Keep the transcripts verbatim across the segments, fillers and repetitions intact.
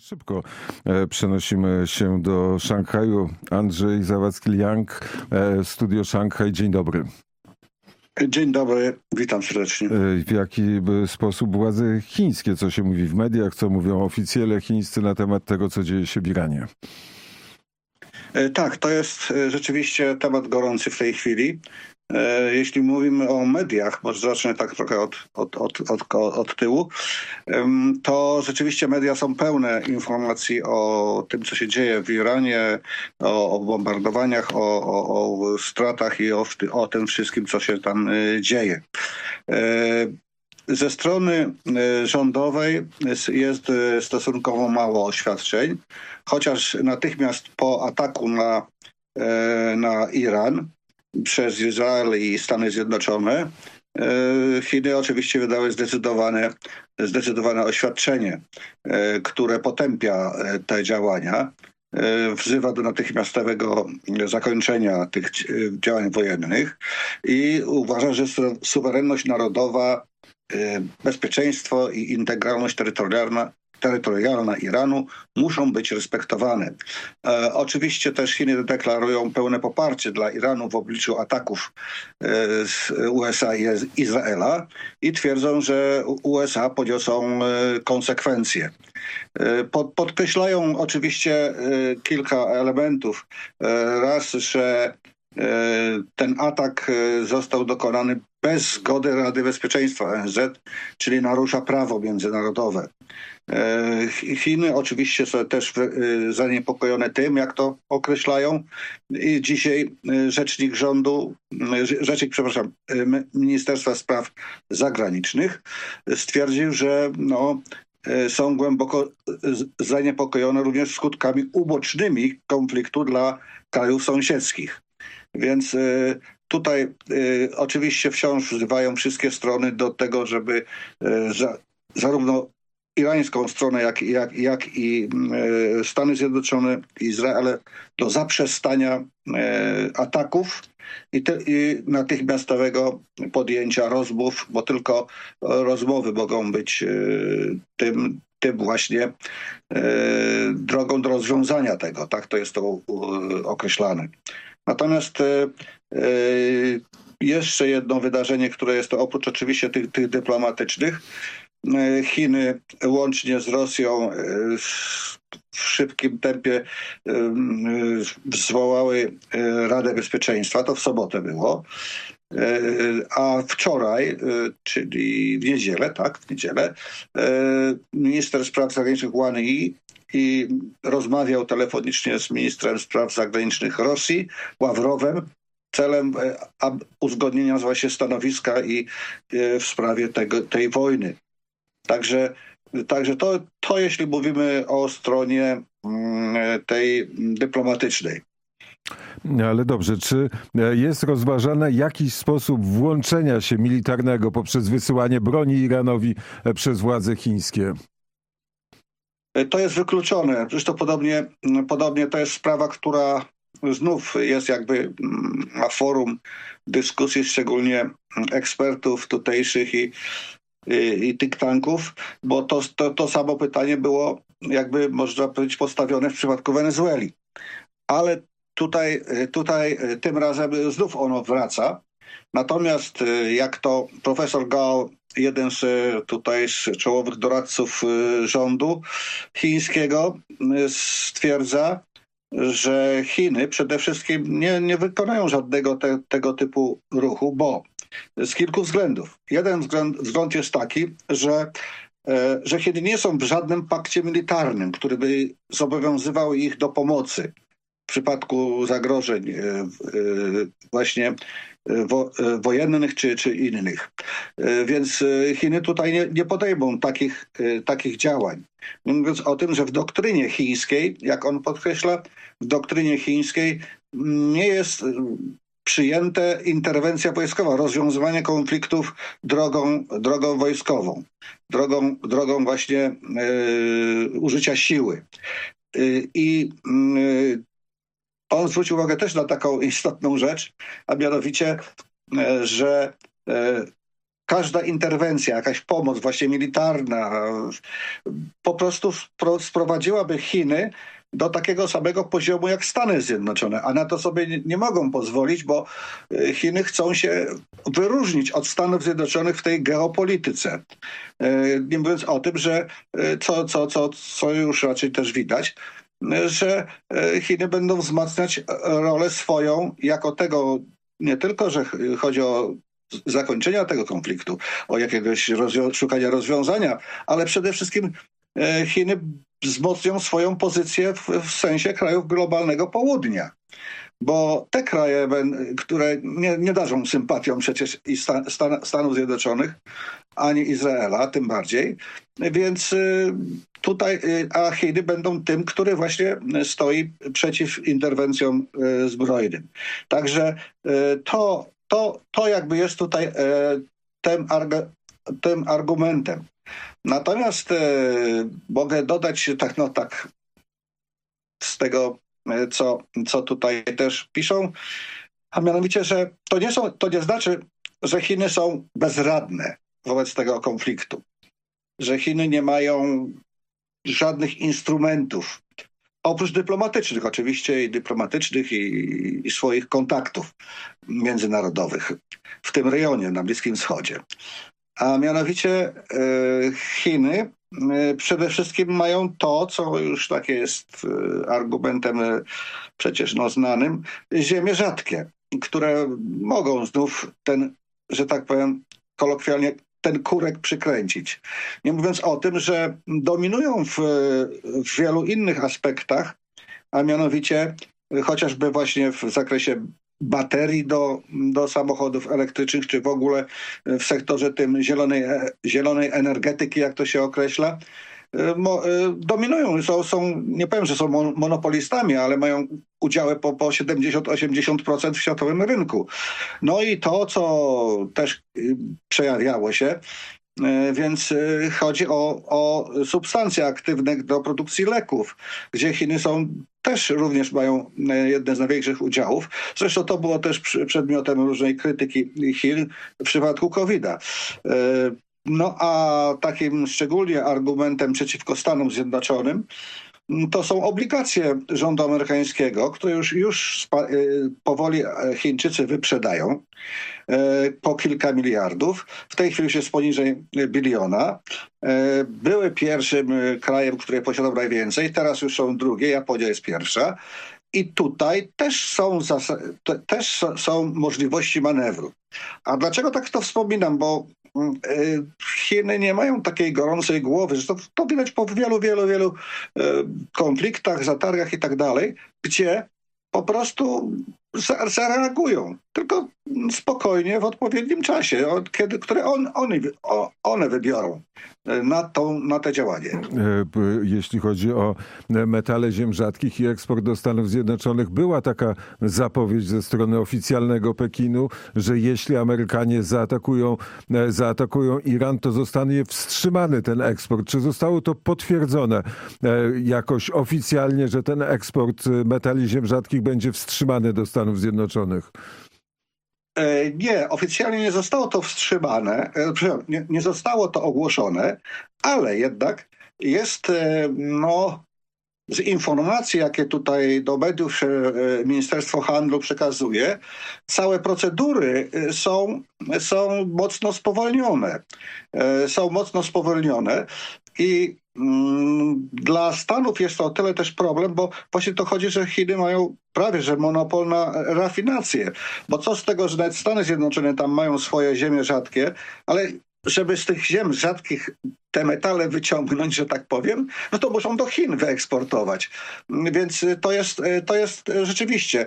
Szybko e, przenosimy się do Szanghaju. Andrzej Zawadzki-Liang, e, Studio Szanghaj. Dzień dobry. Dzień dobry, witam serdecznie. E, w jaki sposób władze chińskie, co się mówi w mediach, co mówią oficjele chińscy na temat tego, co dzieje się w Iranie? E, tak, to jest e, rzeczywiście temat gorący w tej chwili. E, Jeśli mówimy o mediach, może zacznę tak trochę od, od, od, od, od tyłu, em, to rzeczywiście media są pełne informacji o tym, co się dzieje w Iranie, o, o bombardowaniach, o, o, o stratach i o, o tym wszystkim, co się tam e, dzieje. E, Ze strony rządowej jest stosunkowo mało oświadczeń, chociaż natychmiast po ataku na, na Iran przez Izrael i Stany Zjednoczone Chiny oczywiście wydały zdecydowane, zdecydowane oświadczenie, które potępia te działania. Wzywa do natychmiastowego zakończenia tych działań wojennych i uważa, że suwerenność narodowa, bezpieczeństwo i integralność terytorialna, terytorialna Iranu muszą być respektowane. E, oczywiście też Chiny deklarują pełne poparcie dla Iranu w obliczu ataków e, z U S A i Izraela i twierdzą, że U S A poniosą e, konsekwencje. E, pod, podkreślają oczywiście e, kilka elementów. E, raz, że ten atak został dokonany bez zgody Rady Bezpieczeństwa O N Z, czyli narusza prawo międzynarodowe. Chiny oczywiście są też zaniepokojone tym, jak to określają. I dzisiaj rzecznik rządu, rzecznik, przepraszam, Ministerstwa Spraw Zagranicznych stwierdził, że no, są głęboko zaniepokojone również skutkami ubocznymi konfliktu dla krajów sąsiedzkich. Więc y, tutaj y, oczywiście wciąż wzywają wszystkie strony do tego, żeby y, za, zarówno irańską stronę, jak, jak, jak i y, Stany Zjednoczone i Izrael do zaprzestania y, ataków i, te, i natychmiastowego podjęcia rozmów, bo tylko rozmowy mogą być y, tym, tym właśnie y, drogą do rozwiązania tego. Tak to jest to y, określane. Natomiast e, e, jeszcze jedno wydarzenie, które jest to oprócz oczywiście tych, tych dyplomatycznych, e, Chiny łącznie z Rosją e, w szybkim tempie e, zwołały Radę Bezpieczeństwa, to w sobotę było, e, a wczoraj, e, czyli w niedzielę, tak, w niedzielę, e, minister spraw zagranicznych Wang Yi i rozmawiał telefonicznie z ministrem spraw zagranicznych Rosji, Ławrowem, celem uzgodnienia właśnie stanowiska i w sprawie tego, tej wojny. Także, także to, to jeśli mówimy o stronie tej dyplomatycznej. Ale dobrze, czy jest rozważany jakiś sposób włączenia się militarnego poprzez wysyłanie broni Iranowi przez władze chińskie? To jest wykluczone. Zresztą podobnie, podobnie to jest sprawa, która znów jest jakby na forum dyskusji, szczególnie ekspertów tutejszych i, i, i think tanków, bo to, to, to samo pytanie było jakby można powiedzieć postawione w przypadku Wenezueli. Ale tutaj, tutaj tym razem znów ono wraca. Natomiast jak to profesor Gao, jeden z tutaj z czołowych doradców rządu chińskiego, stwierdza, że Chiny przede wszystkim nie, nie wykonają żadnego te, tego typu ruchu, bo z kilku względów. Jeden wzgląd, wzgląd jest taki, że, że Chiny nie są w żadnym pakcie militarnym, który by zobowiązywał ich do pomocy w przypadku zagrożeń właśnie wojennych czy, czy innych. Więc Chiny tutaj nie, nie podejmą takich, takich działań. Mówiąc o tym, że w doktrynie chińskiej, jak on podkreśla, w doktrynie chińskiej nie jest przyjęte interwencja wojskowa, rozwiązywanie konfliktów drogą, drogą wojskową, drogą, drogą właśnie yy, użycia siły. Yy, I yy, on zwrócił uwagę też na taką istotną rzecz, a mianowicie, że każda interwencja, jakaś pomoc właśnie militarna po prostu spro- sprowadziłaby Chiny do takiego samego poziomu jak Stany Zjednoczone, a na to sobie nie, nie mogą pozwolić, bo Chiny chcą się wyróżnić od Stanów Zjednoczonych w tej geopolityce. Nie mówiąc o tym, że co, co, co, co już raczej też widać, że Chiny będą wzmacniać rolę swoją jako tego, nie tylko, że chodzi o zakończenia tego konfliktu, o jakiegoś rozwią- szukania rozwiązania, ale przede wszystkim Chiny wzmocnią swoją pozycję w, w sensie krajów globalnego południa. Bo te kraje, które nie, nie darzą sympatią przecież i Stan, Stan, Stanów Zjednoczonych, ani Izraela, tym bardziej. Więc tutaj, a Chiny będą tym, który właśnie stoi przeciw interwencjom zbrojnym. Także to, to, to jakby jest tutaj tym, tym argumentem. Natomiast mogę dodać tak, no tak z tego, co, co tutaj też piszą, a mianowicie, że to nie, są, to nie znaczy, że Chiny są bezradne wobec tego konfliktu, że Chiny nie mają żadnych instrumentów, oprócz dyplomatycznych oczywiście, i dyplomatycznych i, i swoich kontaktów międzynarodowych w tym rejonie na Bliskim Wschodzie. A mianowicie Chiny przede wszystkim mają to, co już takie jest argumentem przecież no znanym, ziemie rzadkie, które mogą znów ten, że tak powiem kolokwialnie, ten kurek przykręcić. Nie mówiąc o tym, że dominują w, w wielu innych aspektach, a mianowicie chociażby właśnie w zakresie baterii do, do samochodów elektrycznych, czy w ogóle w sektorze tym zielonej, zielonej energetyki, jak to się określa, mo, dominują. Są, są, nie powiem, że są monopolistami, ale mają udziały po, po siedemdziesiąt do osiemdziesięciu procent w światowym rynku. No i to, co też przejawiało się, więc chodzi o, o substancje aktywne do produkcji leków, gdzie Chiny są też również mają jedne z największych udziałów. Zresztą to było też przedmiotem różnej krytyki Chin w przypadku kowida. No a takim szczególnie argumentem przeciwko Stanom Zjednoczonym to są obligacje rządu amerykańskiego, które już, już powoli Chińczycy wyprzedają po kilka miliardów. W tej chwili już jest poniżej biliona. Były pierwszym krajem, który posiadał najwięcej, teraz już są drugie, Japonia jest pierwsza. I tutaj też są, zas- też są możliwości manewru. A dlaczego tak to wspominam? Bo Chiny nie mają takiej gorącej głowy, że to, to widać po wielu, wielu, wielu konfliktach, zatargach i tak dalej, gdzie po prostu zareagują. Tylko spokojnie w odpowiednim czasie, kiedy, które on, one, one wybiorą na, tą, na te działanie. Jeśli chodzi o metale ziem rzadkich i eksport do Stanów Zjednoczonych, była taka zapowiedź ze strony oficjalnego Pekinu, że jeśli Amerykanie zaatakują, zaatakują Iran, to zostanie wstrzymany ten eksport. Czy zostało to potwierdzone jakoś oficjalnie, że ten eksport metali ziem rzadkich będzie wstrzymany do Stanów Zjednoczonych? Nie, oficjalnie nie zostało to wstrzymane, nie, nie zostało to ogłoszone, ale jednak jest, no, z informacji, jakie tutaj do mediów Ministerstwo Handlu przekazuje, całe procedury są, są mocno spowolnione. Są mocno spowolnione i mm, dla Stanów jest to o tyle też problem, bo właśnie to chodzi, że Chiny mają prawie że monopol na rafinację. Bo co z tego, że nawet Stany Zjednoczone tam mają swoje ziemie rzadkie, ale żeby z tych ziem rzadkich te metale wyciągnąć, że tak powiem, no to muszą do Chin wyeksportować. Więc to jest, to jest rzeczywiście,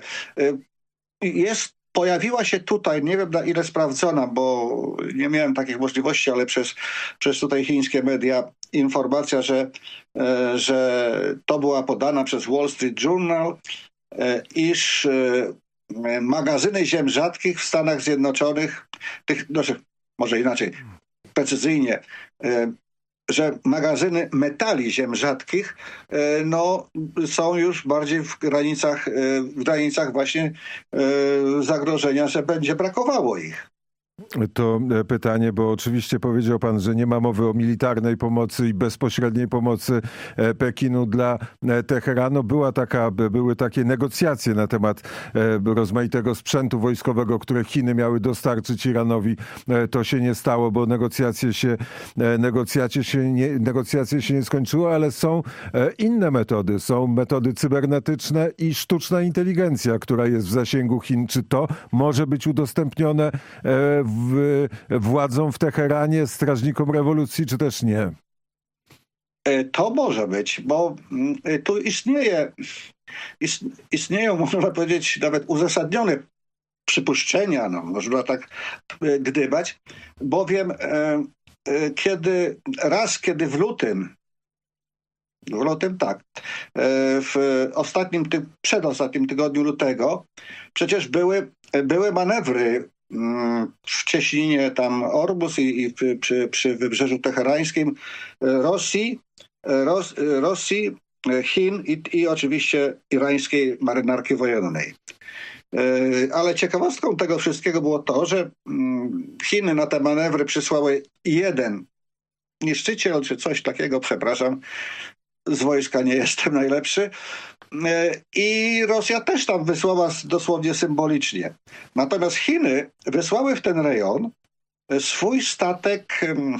jest, pojawiła się tutaj, nie wiem na ile sprawdzona, bo nie miałem takich możliwości, ale przez, przez tutaj chińskie media informacja, że, że to była podana przez Wall Street Journal, iż magazyny ziem rzadkich w Stanach Zjednoczonych, tych, znaczy, może inaczej, precyzyjnie, że magazyny metali ziem rzadkich no, są już bardziej w granicach, w granicach właśnie zagrożenia, że będzie brakowało ich. To pytanie, bo oczywiście powiedział pan, że nie ma mowy o militarnej pomocy i bezpośredniej pomocy Pekinu dla Teheranu. Była taka, były takie negocjacje na temat rozmaitego sprzętu wojskowego, które Chiny miały dostarczyć Iranowi. To się nie stało, bo negocjacje się, negocjacje się, nie, negocjacje się nie skończyły, ale są inne metody. Są metody cybernetyczne i sztuczna inteligencja, która jest w zasięgu Chin. Czy to może być udostępnione w, władzom w Teheranie, strażnikom rewolucji, czy też nie? To może być, bo tu istnieje, istnieją, można powiedzieć, nawet uzasadnione przypuszczenia, no, można tak gdybać, bowiem kiedy raz, kiedy w lutym, w lutym tak, w ostatnim, przedostatnim tygodniu lutego przecież były, były manewry w cieśninie tam Orbus i, i przy, przy wybrzeżu teherańskim Rosji, Ros, Rosji Chin i, i oczywiście irańskiej marynarki wojennej. Ale ciekawostką tego wszystkiego było to, że Chiny na te manewry przysłały jeden niszczyciel, czy coś takiego, przepraszam, z wojska nie jestem najlepszy. I Rosja też tam wysłała dosłownie symbolicznie. Natomiast Chiny wysłały w ten rejon swój statek,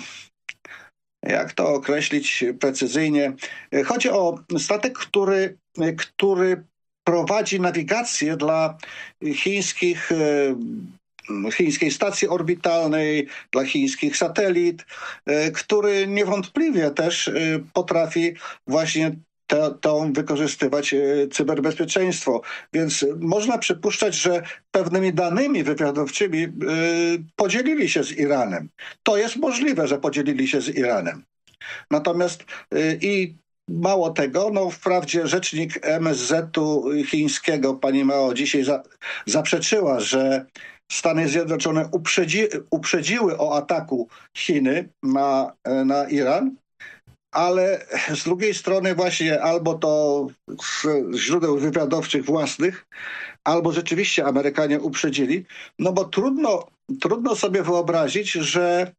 jak to określić precyzyjnie. Chodzi o statek, który, który prowadzi nawigację dla chińskich, chińskiej stacji orbitalnej, dla chińskich satelit, który niewątpliwie też potrafi właśnie to, to wykorzystywać cyberbezpieczeństwo. Więc można przypuszczać, że pewnymi danymi wywiadowczymi yy, podzielili się z Iranem. To jest możliwe, że podzielili się z Iranem. Natomiast yy, i mało tego, no wprawdzie rzecznik M S Z-u chińskiego, pani Mao, dzisiaj za, zaprzeczyła, że Stany Zjednoczone uprzedzi, uprzedziły o ataku Chiny na, na Iran, ale z drugiej strony właśnie albo to z źródeł wywiadowczych własnych, albo rzeczywiście Amerykanie uprzedzili, no bo trudno, trudno sobie wyobrazić, że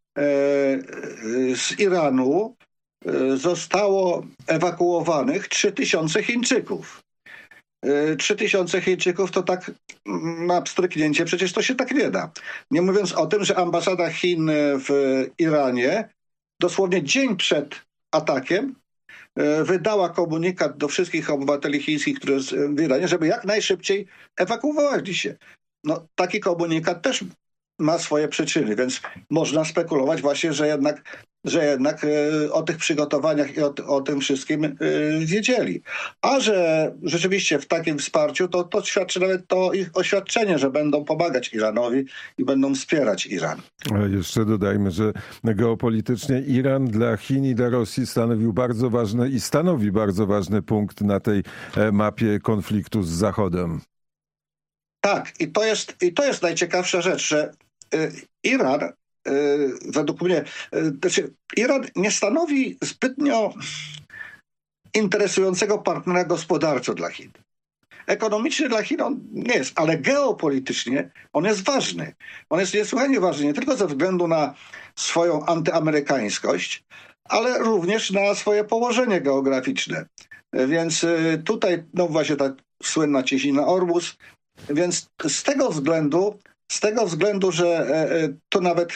z Iranu zostało ewakuowanych trzy tysiące Chińczyków. trzy tysiące Chińczyków to tak na pstryknięcie, przecież to się tak nie da. Nie mówiąc o tym, że ambasada Chin w Iranie dosłownie dzień przed atakiem wydała komunikat do wszystkich obywateli chińskich, którzy są w Iranie, żeby jak najszybciej ewakuowali się. No, taki komunikat też ma swoje przyczyny, więc można spekulować właśnie, że jednak, że jednak o tych przygotowaniach i o, o tym wszystkim wiedzieli. A że rzeczywiście w takim wsparciu, to, to świadczy nawet to ich oświadczenie, że będą pomagać Iranowi i będą wspierać Iran. A jeszcze dodajmy, że geopolitycznie Iran dla Chin i dla Rosji stanowił bardzo ważny i stanowi bardzo ważny punkt na tej mapie konfliktu z Zachodem. Tak, i to jest, i to jest najciekawsza rzecz, że y, Iran, y, według mnie, y, znaczy Iran nie stanowi zbytnio interesującego partnera gospodarczo dla Chin. Ekonomicznie dla Chin on nie jest, ale geopolitycznie on jest ważny. On jest niesłychanie ważny nie tylko ze względu na swoją antyamerykańskość, ale również na swoje położenie geograficzne. Więc y, tutaj, no właśnie ta słynna cieśnina Orbus. Więc z tego względu, z tego względu, że tu nawet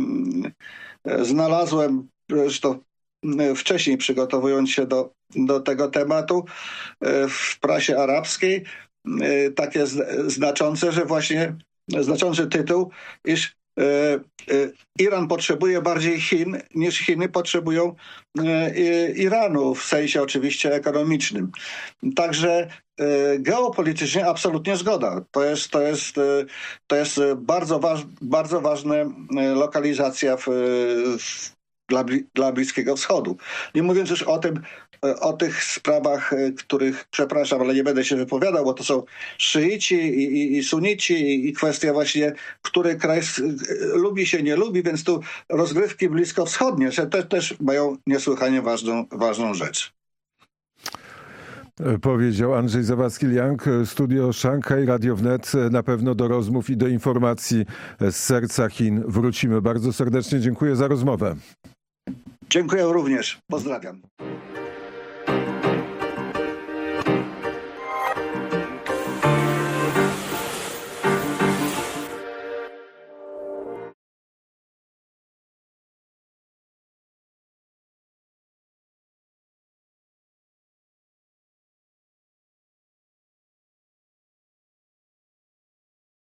znalazłem, zresztą wcześniej przygotowując się do, do tego tematu, w prasie arabskiej takie znaczące, że właśnie znaczący tytuł, iż Iran potrzebuje bardziej Chin niż Chiny potrzebują Iranu, w sensie oczywiście ekonomicznym. Także geopolitycznie absolutnie zgoda. To jest, to jest, to jest bardzo, waż, bardzo ważna lokalizacja w, w, dla, dla Bliskiego Wschodu. Nie mówiąc już o tym, o tych sprawach, których, przepraszam, ale nie będę się wypowiadał, bo to są szyici i, i, i sunici i, i kwestia właśnie, który kraj lubi się, nie lubi, więc tu rozgrywki bliskowschodnie te, też mają niesłychanie ważną, ważną rzecz. Powiedział Andrzej Zawadzki-Liang, studio Szanghaj, Radio Wnet. Na pewno do rozmów i do informacji z serca Chin wrócimy. Bardzo serdecznie dziękuję za rozmowę. Dziękuję również. Pozdrawiam.